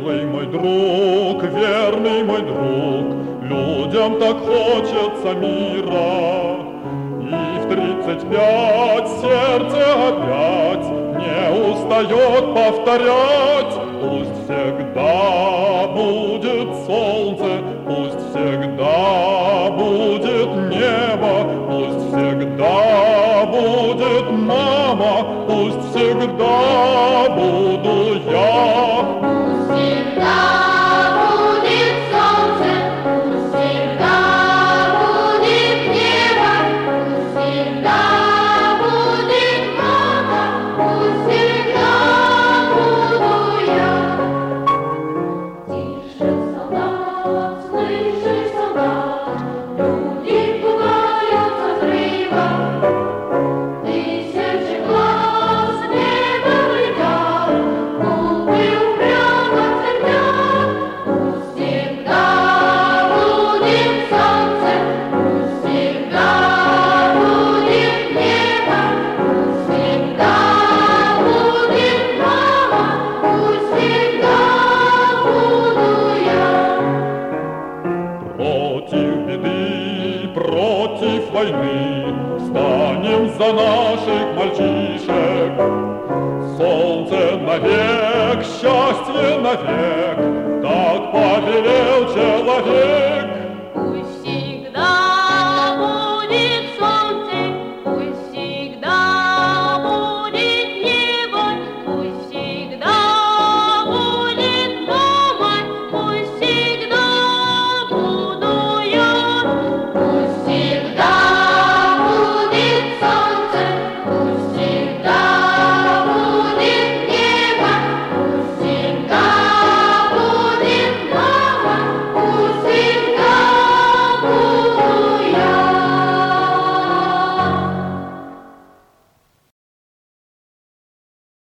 Милый мой друг, верный мой друг, людям так хочется мира. И в 35 сердце опять не устает повторять: пусть всегда будет солнце, пусть всегда будет небо, пусть всегда будет мама, пусть всегда буду я. Против беды, против войны встанем за наших мальчишек. Солнце навек, счастье навек,